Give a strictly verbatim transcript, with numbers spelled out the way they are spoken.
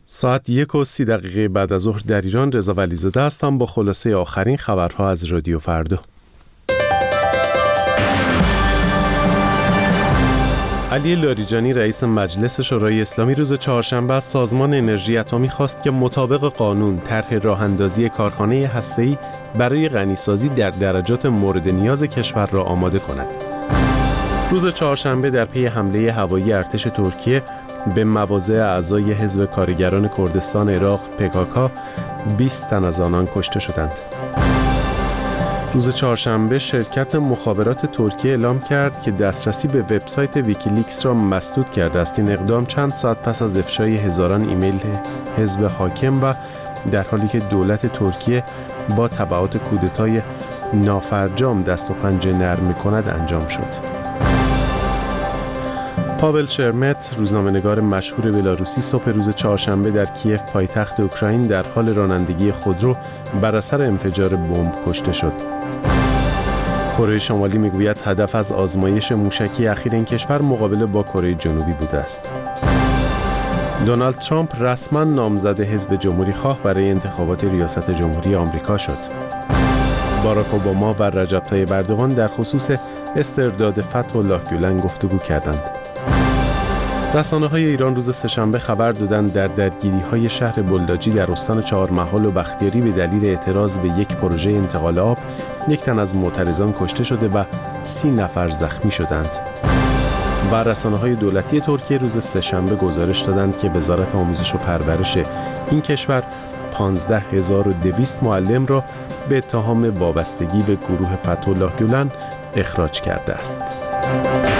ساعت یک و سی دقیقه بعد از ظهر در ایران. رضا ولیزاده هستم با خلاصه آخرین خبرها از رادیو فردا. علی لاریجانی رئیس مجلس شورای اسلامی روز چهارشنبه از سازمان انرژی اتمی خواست که مطابق قانون طرح راه‌اندازی کارخانه هسته‌ای برای غنیسازی در درجات مورد نیاز کشور را آماده کند. روز چهارشنبه در پی حمله هوایی ارتش ترکیه به مواضع اعضای حزب کارگران کردستان عراق پکاکا بیست تن از آنان کشته شدند. روز چهارشنبه شرکت مخابرات ترکیه اعلام کرد که دسترسی به وبسایت ویکیلیکس را مسدود کرده است. این اقدام چند ساعت پس از افشای هزاران ایمیل حزب حاکم و در حالی که دولت ترکیه با تبعات کودتای نافرجام دست و پنجه نرم می‌کند انجام شد. پاول شرمت، روزنامه‌نگار مشهور بلاروسی، صبح روز چهارشنبه در کیف پایتخت اوکراین در حال رانندگی خودرو بر اثر انفجار بمب کشته شد. کره شمالی میگوید هدف از آزمایش موشکی اخیر این کشور مقابله با کره جنوبی بوده است. دونالد ترامپ رسما نامزد حزب جمهوری خواه برای انتخابات ریاست جمهوری آمریکا شد. باراک اوباما و رجب طیب اردوغان در خصوص استرداد فتح الله گولن گفتگو کردند. رسانه‌های ایران روز سه‌شنبه خبر دادند در درگیری‌های شهر بلداجی در استان چهارمحال و بختیاری به دلیل اعتراض به یک پروژه انتقال آب یک تن از معترضان کشته شده و سی نفر زخمی شدند. و رسانه‌های دولتی ترکیه روز سه‌شنبه گزارش دادند که وزارت آموزش و پرورش این کشور پانزده هزار و دویست معلم را به اتهام وابستگی به گروه فتح الله گولن اخراج کرده است.